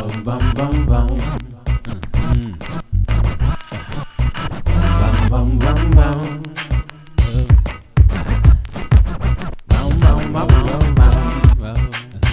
bum bum bum. Bum bum bum bum. Bum bum bum bum bum.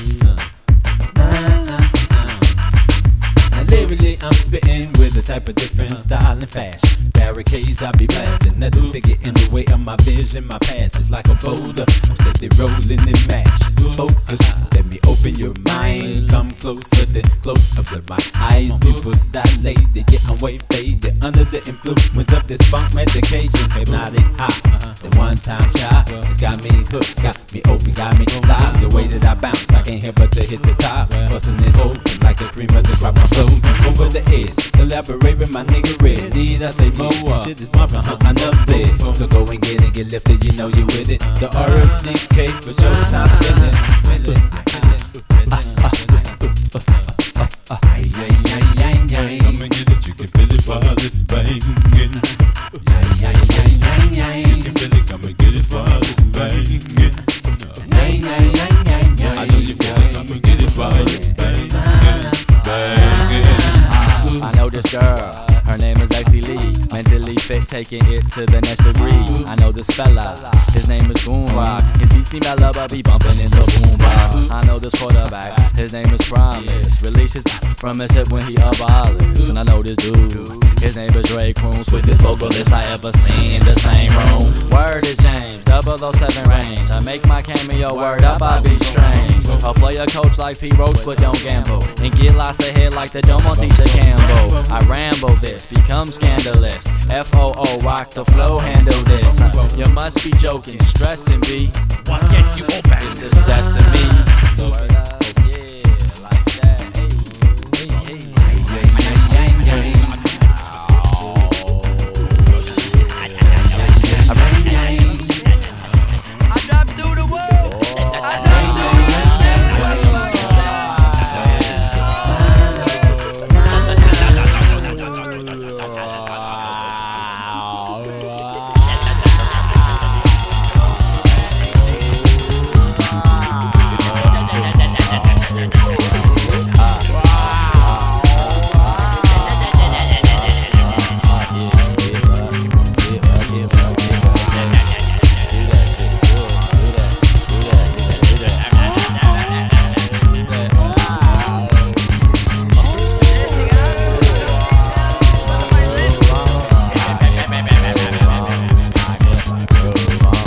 Now lyrically I'm spitting with a type of different style and fashion. Barricades I be blasting, nothing to get in the way of my vision. My past is like a boulder, I'm steady rolling and mashing. Focus, let me open your mind. Come closer, then close up with my eyes. Pupils dilate, they getting way faded under the influence of this funk medication. Hypnotic high, the one time shot, it's got me hooked, got me open, got me live. The way that I bounce, I can't help but to hit the top, busting it open like a cream of the crop. I'm floating over the edge, collaborate with my nigga Red. Need I say more? Shit is bumping, enough said. So go and get it, get lifted, you know you with it. The RFDK for sure, top feeling. Come and get it, you can feel it while it's banging. You can feel it, come and get it while it's banging. I know you feel it, come and get it while it's banging. I know this girl, her name is Lexi Lee. Mentally fit, taking it to the next degree. I know this fella, his name is Goonrock. He teach me mellow, but be bumping in the boombox. I know this quarterback, his name is Promise. Releases from his hip when he abolishes. And I know this dude, his name is Ray Crooms. With this vocalist I ever seen in the same room. Word is James, 007 range. I make my cameo, word up, I be strange. I'll play a coach like P. Roach, but don't gamble. And get lots ahead like the dome on Tisha Campbell. I ramble this, become scandalous. FOO, rock the flow, handle this. You must be joking, stressing me. What gets you open? It's the sesame.